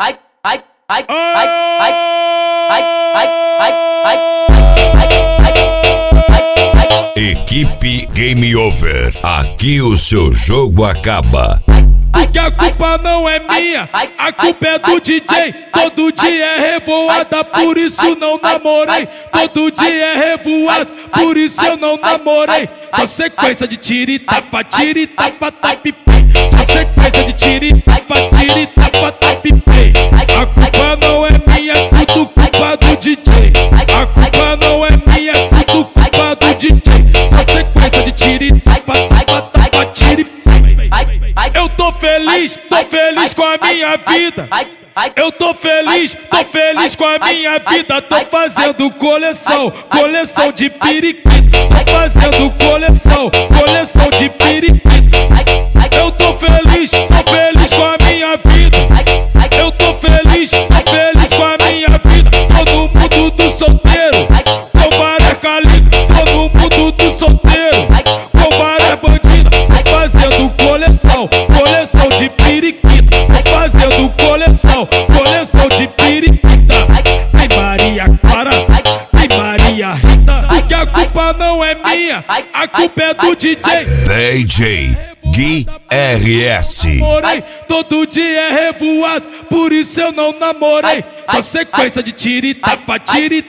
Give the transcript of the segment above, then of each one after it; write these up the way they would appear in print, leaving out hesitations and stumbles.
Equipe Game Over, aqui o seu jogo acaba. Porque a culpa não é minha, a culpa é do DJ. Todo dia é revoada, por isso não namorei. Todo dia é revoado, por isso eu não namorei. Só sequência de tira e tapa, tapipei. Só sequência de tira e tapa, tapipei. A culpa não é minha, tudo culpa do DJ. A culpa não é minha, tudo culpa do DJ. Só sequência de tira e tapa, tiripei. Eu tô feliz com a minha vida. Eu tô feliz com a minha vida. Tô fazendo coleção de periquito. Tô fazendo coleção de periquito. Eu tô feliz com a minha vida. Eu tô feliz com a minha vida. Todo mundo do solteiro, com várias calicas. Todo mundo do solteiro, com várias bandidas. Fazendo coleção de periquita. Fazendo coleção de periquita. Ai Maria Clara, ai Maria Rita. Porque a culpa não é minha, a culpa é do DJ. DJ Gui RS. Todo dia é revoado, por isso eu não namorei. Só sequência de tira e tapa, tapipei.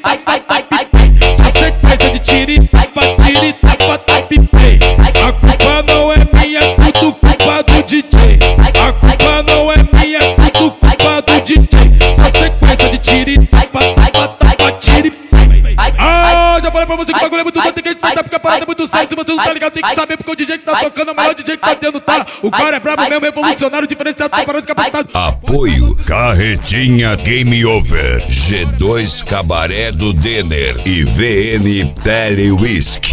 Só sequência de tira e tapa, tapipei. A culpa não é minha, tudo culpa do DJ. A culpa não é minha, tudo culpa do DJ. Só sequência de tira e tapa, tiripei. Ah, já falei pra você que o bagulho é muito bom, tem que respeitar porque a parada é muito séria. Se você não tá ligado, tem que saber porque o DJ que tá tocando é o maior DJ que tá tendo, tá? O cara é brabo mesmo, revolucionário, diferenciado, tá parando de capacitado. Apoio Carretinha Game Over, G2 Cabaré do Denner e VN Tele Whisky.